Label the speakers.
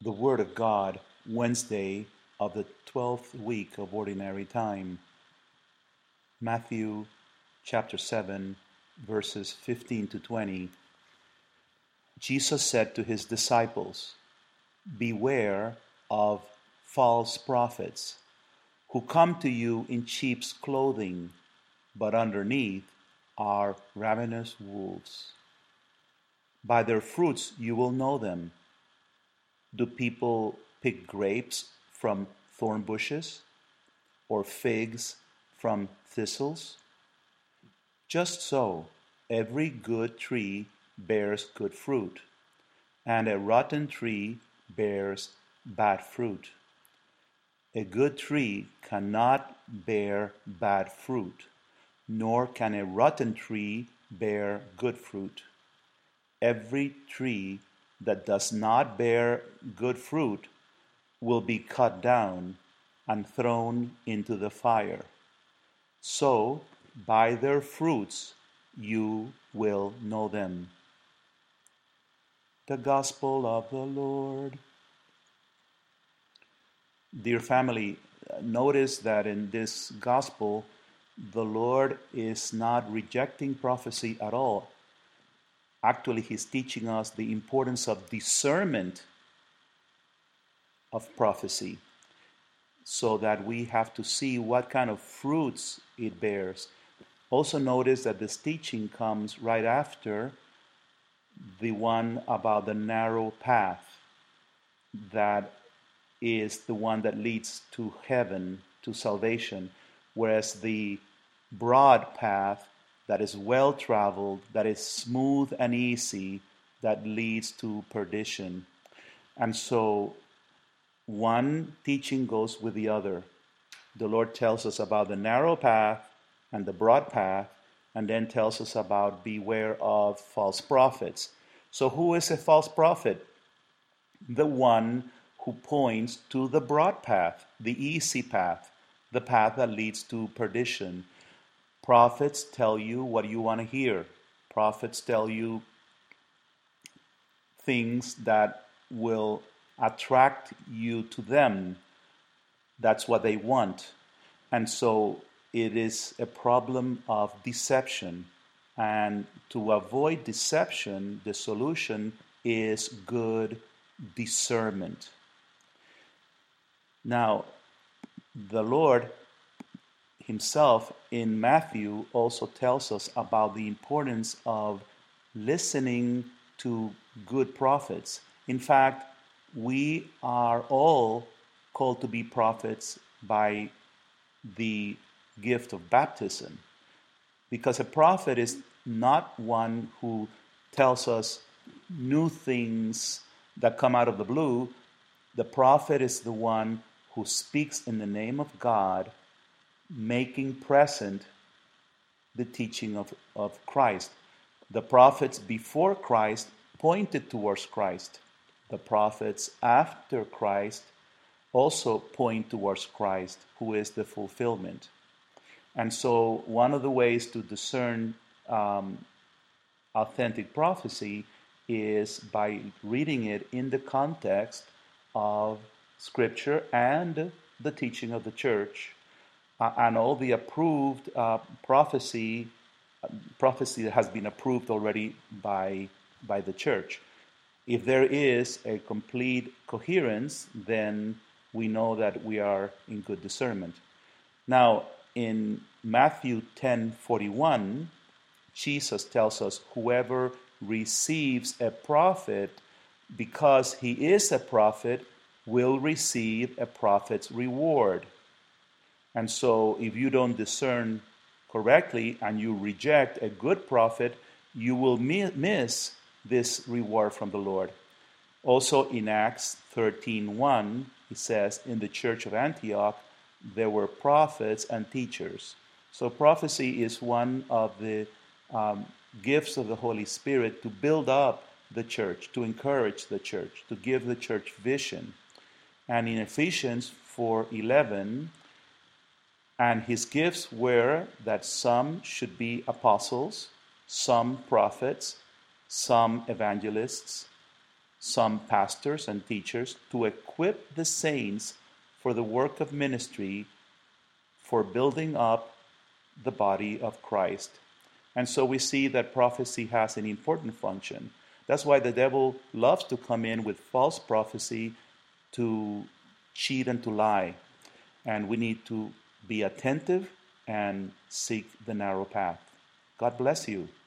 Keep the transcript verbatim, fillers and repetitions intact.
Speaker 1: The Word of God, Wednesday of the twelfth week of Ordinary Time. Matthew chapter seven, verses fifteen to twenty. Jesus said to his disciples, "Beware of false prophets, who come to you in sheep's clothing, but underneath are ravenous wolves. By their fruits you will know them. Do people pick grapes from thorn bushes, or figs from thistles? Just so, every good tree bears good fruit, and a rotten tree bears bad fruit. A good tree cannot bear bad fruit, nor can a rotten tree bear good fruit. Every tree that does not bear good fruit will be cut down and thrown into the fire. So, by their fruits you will know them." The Gospel of the Lord. Dear family, notice that in this Gospel, the Lord is not rejecting prophecy at all. Actually, he's teaching us the importance of discernment of prophecy, so that we have to see what kind of fruits it bears. Also notice that this teaching comes right after the one about the narrow path that is the one that leads to heaven, to salvation, whereas the broad path that is well traveled, that is smooth and easy, that leads to perdition. And so one teaching goes with the other. The Lord tells us about the narrow path and the broad path, and then tells us about beware of false prophets. So who is a false prophet? The one who points to the broad path, the easy path, the path that leads to perdition. Prophets tell you what you want to hear. Prophets tell you things that will attract you to them. That's what they want. And so it is a problem of deception. And to avoid deception, the solution is good discernment. Now, the Lord himself in Matthew also tells us about the importance of listening to good prophets. In fact, we are all called to be prophets by the gift of baptism, because a prophet is not one who tells us new things that come out of the blue. The prophet is the one who speaks in the name of God, making present the teaching of, of Christ. The prophets before Christ pointed towards Christ. The prophets after Christ also point towards Christ, who is the fulfillment. And so one of the ways to discern um, authentic prophecy is by reading it in the context of Scripture and the teaching of the church, uh, and all the approved uh, prophecy, uh, prophecy that has been approved already by, by the church. If there is a complete coherence, then we know that we are in good discernment. Now, in Matthew ten forty-one, Jesus tells us, "Whoever receives a prophet because he is a prophet will receive a prophet's reward." And so if you don't discern correctly and you reject a good prophet, you will miss this reward from the Lord. Also in Acts thirteen one, he says, in the church of Antioch, there were prophets and teachers. So prophecy is one of the um, gifts of the Holy Spirit to build up the church, to encourage the church, to give the church vision. And in Ephesians four eleven, and his gifts were that some should be apostles, some prophets, some evangelists, some pastors and teachers to equip the saints for the work of ministry, for building up the body of Christ. And so we see that prophecy has an important function. That's why the devil loves to come in with false prophecy to cheat and to lie. And we need to be attentive and seek the narrow path. God bless you.